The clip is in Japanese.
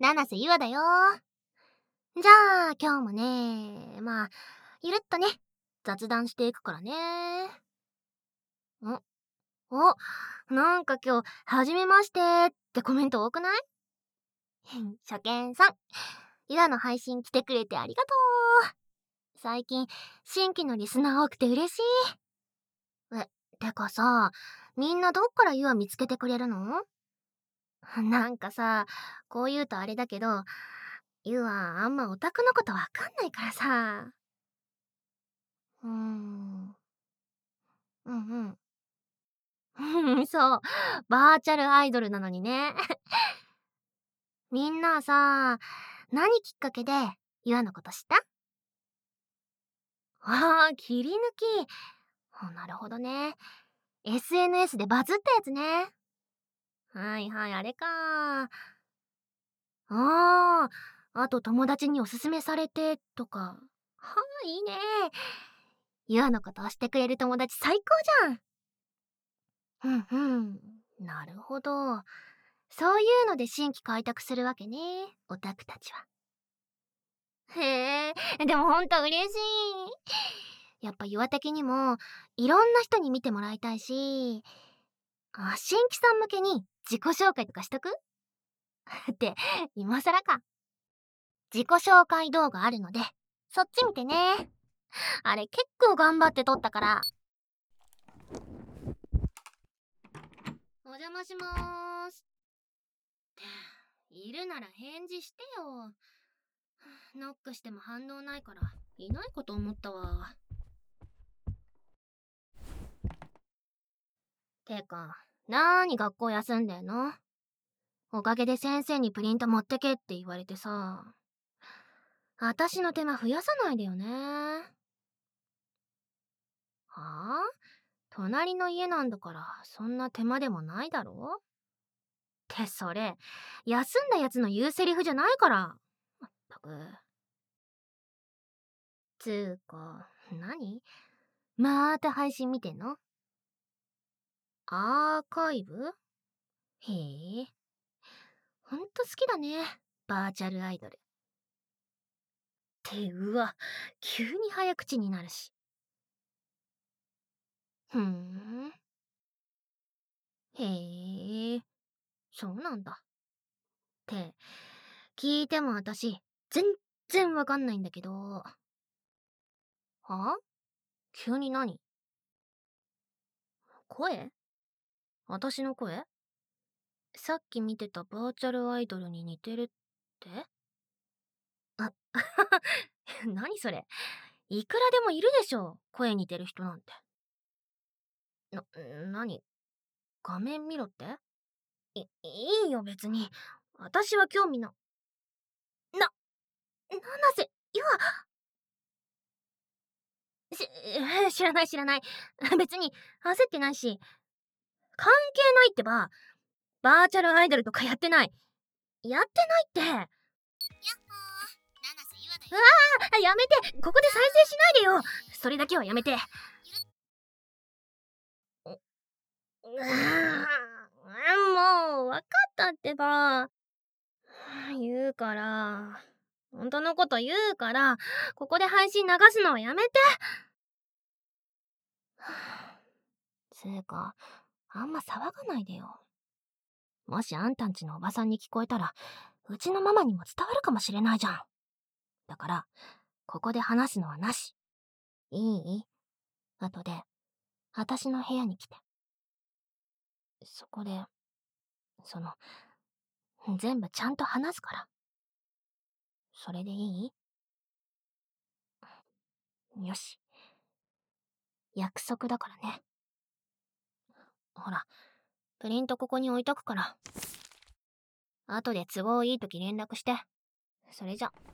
七瀬ゆあだよ。じゃあ、今日もね、ゆるっとね、雑談していくからね。んお、なんか今日、はじめましてってコメント多くない？初見さん、ゆあの配信来てくれてありがとう。最近、新規のリスナー多くて嬉しい。てかさ、みんなどっからゆあ見つけてくれるの？なんかさ、こう言うとあれだけど、ゆはあんまオタクのことわかんないからさ。うーん。うんうん。そう。バーチャルアイドルなのにね。みんなはさ、何きっかけでゆあのこと知った？ああ、切り抜き。なるほどね。SNS でバズったやつね。はいはい、あれか。ああと友達におすすめされてとか。はあ、いいね。ゆあのことをしてくれる友達最高じゃん。うんうん。なるほど。そういうので新規開拓するわけね、オタクたちは。へえ、でもほんと嬉しい。やっぱ岩的にも、いろんな人に見てもらいたいし、新規さん向けに自己紹介とかしとくって、今更か。自己紹介動画あるので、そっち見てね。あれ結構頑張って撮ったから。お邪魔しまーす。いるなら返事してよ。ノックしても反応ないから、いないかと思ったわ。てか、なーに学校休んでんの？おかげで先生にプリント持ってけって言われてさ。あたしの手間増やさないでよね。はあ？隣の家なんだから、そんな手間でもないだろ？ってそれ、休んだやつの言うセリフじゃないから。まったく。つーか、何？また配信見てんの？アーカイブ？へえ。ほんと好きだね。バーチャルアイドル。うわ、急に早口になるし。ふーん。へえ、そうなんだ。って聞いても私、全然わかんないんだけど。は？急に何？声？私の声？さっき見てたバーチャルアイドルに似てるって？あ、何それ。いくらでもいるでしょ、声似てる人なんて。何？画面見ろって？いいよ別に。私は興味な、七瀬、知らない知らない。別に焦ってないし、関係ないってば。バーチャルアイドルとかやってない。やってないって。やっほー、七瀬ゆあだよ。うわー、やめて。ここで再生しないでよ。それだけはやめて。もう、わかったってば。言うから。本当のこと言うから、ここで配信流すのはやめて。つーか、あんま騒がないでよ。もしあんたんちのおばさんに聞こえたら、うちのママにも伝わるかもしれないじゃん。だから、ここで話すのはなし。いい？後で、私の部屋に来て。そこで、その、全部ちゃんと話すから。それでいい？よし。約束だからね。ほら、プリントここに置いとくから。後で都合いい時連絡して。それじゃ。